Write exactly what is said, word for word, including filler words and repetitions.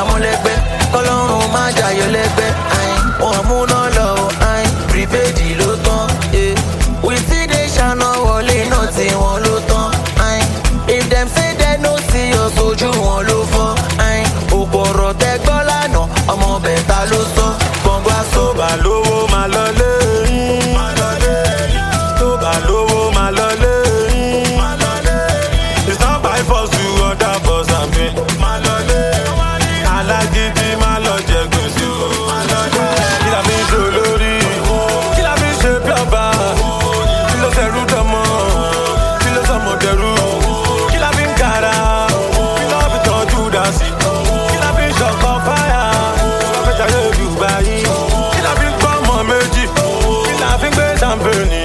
amúlẹ́gbẹ́ kọ́lọ́run má jayọ̀ lẹ́gbẹ́ wọn múná lọ prepaid ló tán we still dey ṣáná wọlé náà tí wọn ló tán if dem say dem no see us ojú wọn ló fọ́ òpò ọ̀rọ̀ tẹ gbọ́ lánàá ọmọ bẹ̀ta ló sọ gbọ̀ngbà sóbà lówó máa lọlé tó bá lówó máa lọlé it's not by force to order for something alágídí máa lọ jẹ gbèsè kí la fi ń ṣe olórí kí la fi ń ṣe bí ọba kí ló ṣẹrú dọmọ kí ló sọmọ dẹrú kí la fi ń gara kí ló fi tọ́jú dá sí kí la fi ń ṣọkọ fáyà kí la fi ń ṣayé Dubai kí la fi ń gbọ́ ọmọ méjì kí la fi ń gbé champagne.